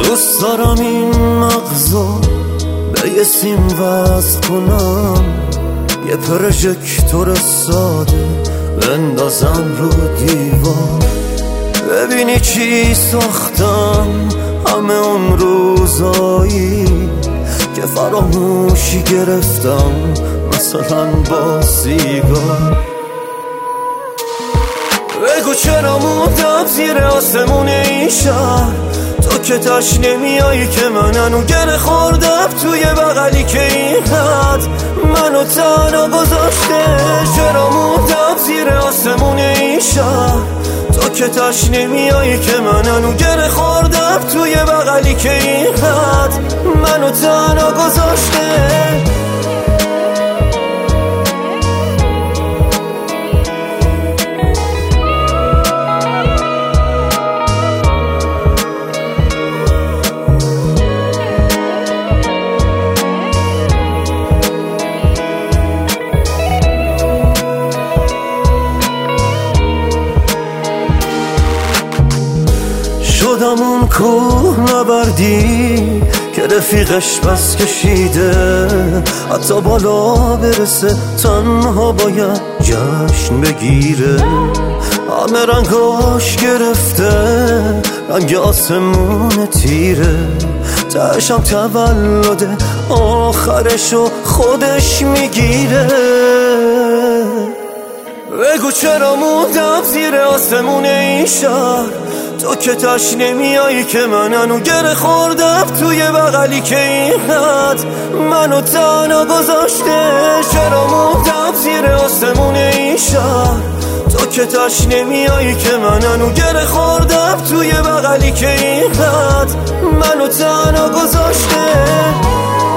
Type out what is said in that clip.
دوست دارم این مغزو به یه سیم وصل کنم، یه پروژکتور ساده بندازم رو دیوار، ببینی چی ساختم. همه اون روزایی که فراموشی گرفتم، مثلا با سیگار. بگو چرا موندم زیر آسمون این شهر، تو که تاش نمیایی که منو گره خوردم توی بغلی که این حد منو تنها گذاشته. چرا موندم زیر آسمون این شهر، تو که تاش نمیایی که منو گره خوردم توی بغلی که این حد منو تنها گذاشته. شدم اون کوه نبردی که رفیقش بس کشیده، حتی بالا برسه تنها باید جشن بگیره. همه رنگاش گرفته، رنگ آسمون تیره، تشم تولده آخرشو خودش میگیره. بگو چرا موندم زیر آسمون این شهر، تو که تاش نمیایی که منو گره خوردم توی بغلی که این حد منو تنها گذاشته. چرا موندم زیر آسمون این شهر، تو که تاش نمیایی که منو گره خوردم توی بغلی که این حد منو تنها گذاشته.